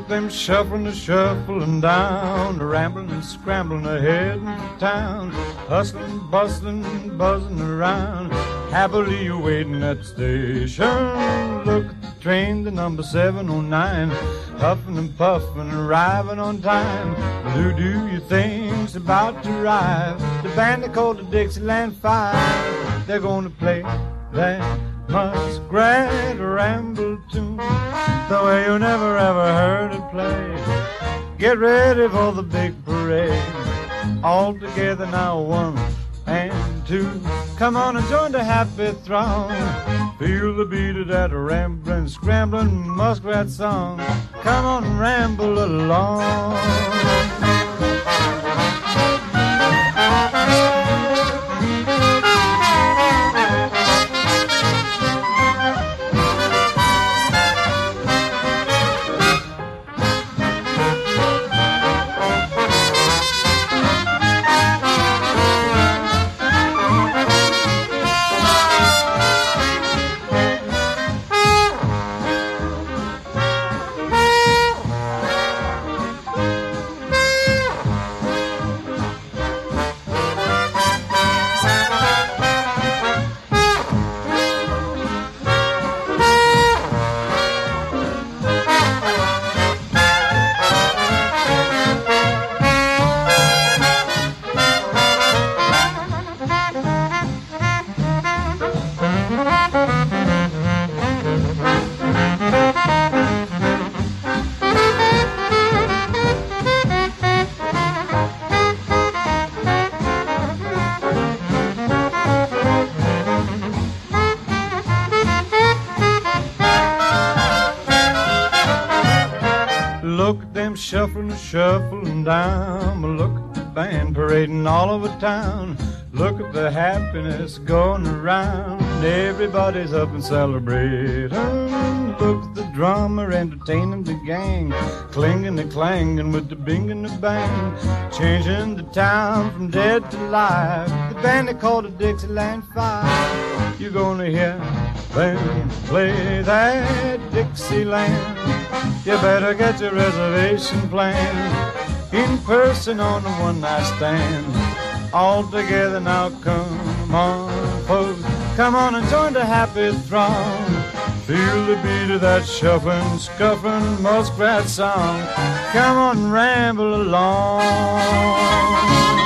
at them shuffling and shuffling down, rambling and scrambling ahead into town, hustling, bustling, buzzing around, happily waiting at the station. Look at the train, the number 709, huffing and puffing, arriving on time. Do you think's about to arrive? The band they call the Dixieland Five. They're gonna play that muskrat ramble tune the way you never ever heard it played. Get ready for the big parade. All together now, 1 and 2. Come on and join the happy throng. Feel the beat of that rambling, scrambling muskrat song. Come on and ramble along. Look at them shuffling and shuffling down. Look at the band parading all over town. Look at the happiness going around. Everybody's up and celebrating. Look at the drummer entertaining the gang, clinging and clanging with the bing and the bang, changing the town from dead to live. The band they call the Dixieland Five. You're gonna hear them play that Dixieland. You better get your reservation planned in person on a one-night stand. All together now, come on, folks. Come on and join the happy throng. Feel the beat of that shuffling, scuffling muskrat song. Come on and ramble along.